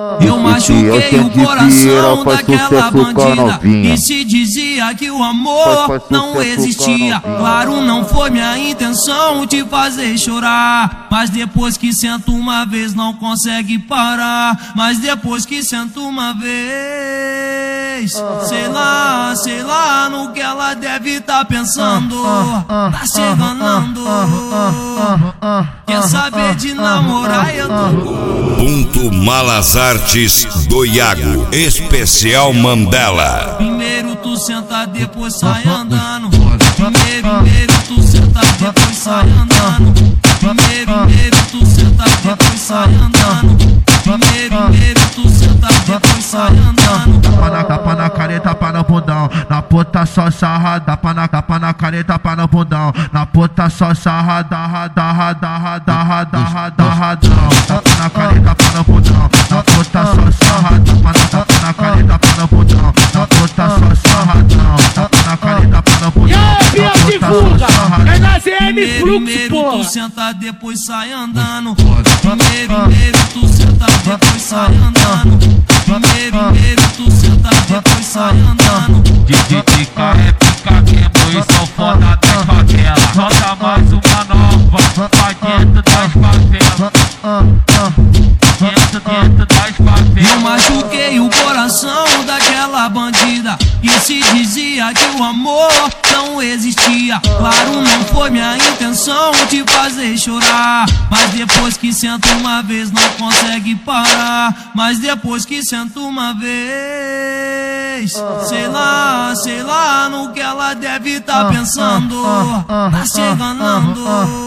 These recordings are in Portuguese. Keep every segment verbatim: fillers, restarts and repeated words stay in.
Eu machuquei o coração daquela bandida que se dizia que o amor não existia. Claro, não foi minha intenção te fazer chorar, mas depois que sento uma vez não consegue parar. Mas depois que sento uma vez, sei lá, sei lá no que ela deve tá pensando. Tá se enganando. Quer saber de namorar, eu tô... Ponto Malas Artes do Iago, especial Mandela. Primeiro tu senta, depois sai andando. Primeiro, primeiro tu senta, depois sai andando. Primeiro, primeiro tu senta, depois sai andando. Primeiro, primeiro tu senta, depois sai andando. Tapa na capa na careta, tapa no bundão. Na puta só sarrada, tapa na capa na careta, tapa no bundão. Na puta só sarrada, rada, rada, rada, rada, rada, radão. Tapa na careta, tapa no bundão. Na puta só sarrada, tapa na tapa na careta, tapa no bundão. Na puta só sarradão, tapa na careta, tapa no bundão. E aí, divulga! É na Z M Fluxo, porra! Tu senta, depois sai andando. Primeiro, primeiro tu senta, depois sai andando. Primeiro, primeiro tu senta, depois sai andando. De pica é pica mesmo e são foda das favelas. Solta mais uma nova, vai dentro das favelas. Dentro, dentro das favelas. Eu machuquei o coração daquela bandida que se dizia que o amor não existia. Claro, não foi minha intenção te fazer chorar, mas depois que sento uma vez não consegue parar. Mas depois que sento uma vez, sei lá, sei lá no que ela deve tá pensando. Tá se enganando.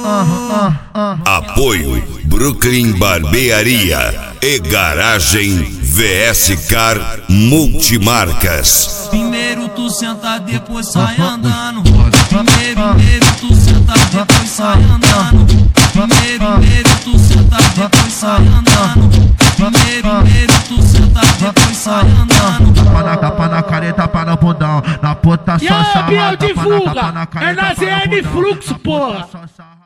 Apoio Brooklyn Barbearia e Garagem V S Car Multimarcas. Primeiro tu senta, depois sai andando. Primeiro, primeiro tu senta, depois sai andando. Primeiro, primeiro tu senta, depois sai andando. Primeiro, primeiro tu senta, depois sai andando. Tapa na capa na careta, tapa no bundão. Na puta só sarrada, tapa na capa na careta, é na Z M Fluxo, porra!